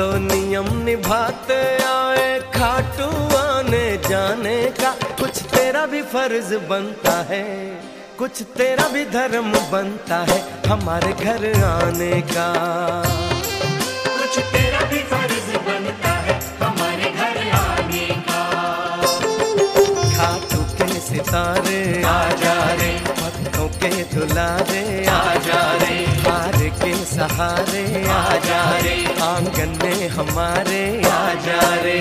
तो नियम निभाते आए, खाटू आने जाने का कुछ तेरा भी फर्ज बनता है, कुछ तेरा भी धर्म बनता है हमारे घर आने का। कुछ तेरा भी फर्ज बनता है हमारे घर आने का। खाटू के सितारे आ जा रे, भक्तों के दुलारे आ जा रे, हार के सहारे आ जा रे, आंगन में हमारे आ जा रे।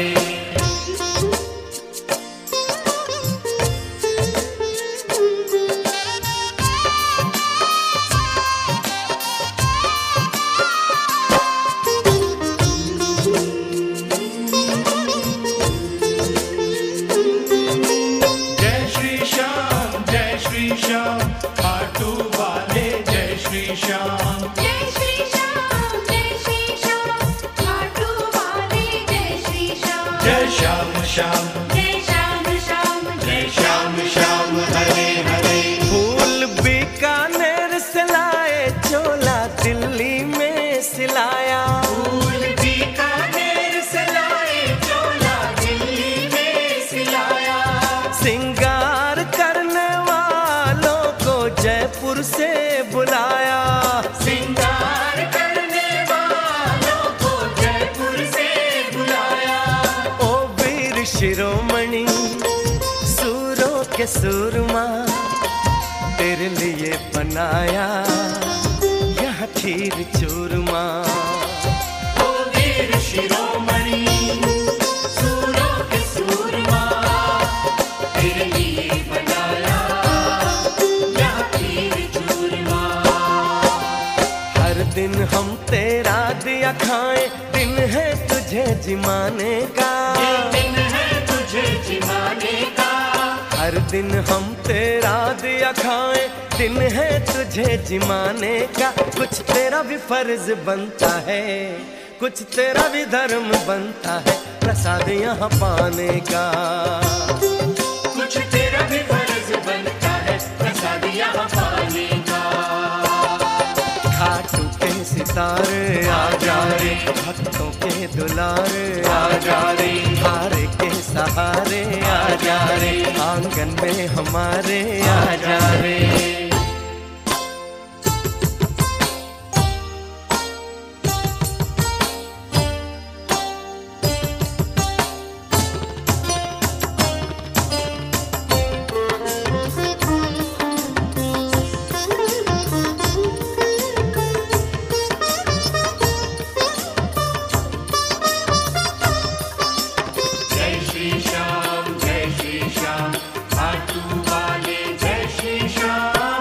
खाटू वाले जय श्री श्याम, जय श्री श्याम, जय श्री श्याम, खाटू वाले जय श्री श्याम, जय श्याम श्याम, जय श्याम श्याम, जय श्याम श्याम हरे हरे। फूल बीकानेर से लाए, चोला दिल्ली में सिलाया, फूल बीकानेर से लाए, चोला दिल्ली में सिलाया, सिंगार करने वालों को जयपुर से बुलाया, सिंगार करने वालों को जयपुर से बुलाया। ओ वीर शिरोमणि सूरों के सूरमा, तेरे लिए बनाया यह खीर चूरमा। ओ वीर शिरोमणि सूरों के सूरमा, तेरे लिए बनाया यह खीर चूरमा। हर दिन हम तेरा दिया खाएं, दिन है तुझे जिमाने का, ये दिन है तुझे जिमाने का। हर दिन हम तेरा दिया खाएं, दिन है तुझे जिमाने का। कुछ तेरा भी फर्ज बनता है, कुछ तेरा भी धर्म बनता है प्रसाद यहाँ पाने का। कुछ तेरा भी फर्ज बनता है प्रसाद यहाँ पाने का। खाटू के सितारे आ जा रे, भक्तों के दुलारे आ जा रे, हारे के सहारे आ जा रे, आंगन में हमारे आ जा रे। जय श्री श्याम, जय श्री श्याम, खाटू वाले जय श्री श्याम,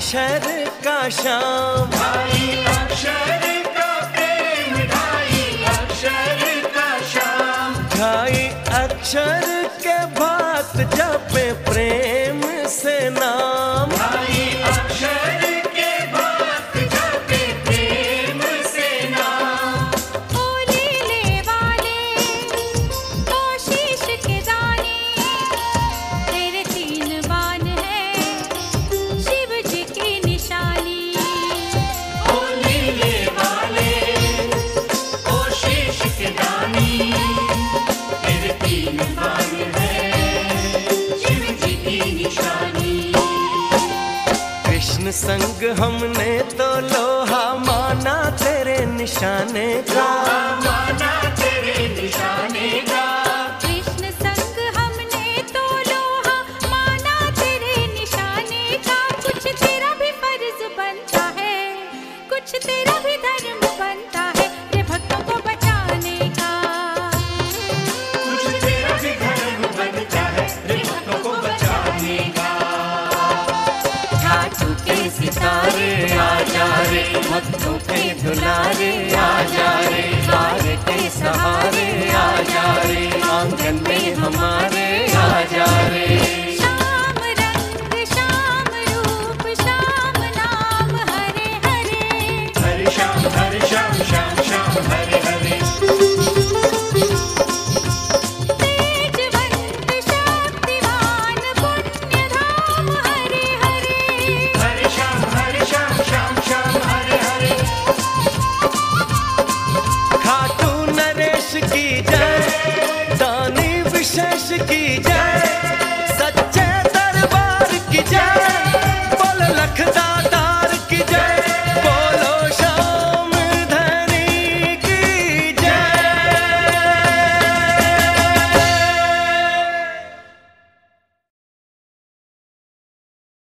अक्षर का श्याम। ढाई अक्षर का प्रेम, ढाई अक्षर का श्याम। ढाई अक्षर के भात जपे प्रेम से नाम। ढाई अक्षर के भात जपे प्रेम से नाम। ओ लीले वाले, ओ शीश के दाने, तेरे तीन बाण हैं शिव जी की निशानी। ओ लीले वाले, ओ शीश के दानी, तेरे तीन बाण हैं शिव जी की निशानी। कृष्ण संग हमने तो लोहा माना तेरे निशाने का। माना तेरे निशाने का। कृष्ण संग हमने तो लोहा माना तेरे निशाने का। कुछ तेरा भी फर्ज बनता है, कुछ तेरा भी धर्म बनता है रे भक्तों को बचाने का। कुछ तेरा भी धर्म बनता है रे भक्तों को बचाने का। घाटों के सितारे आ जा रे, भक्तों के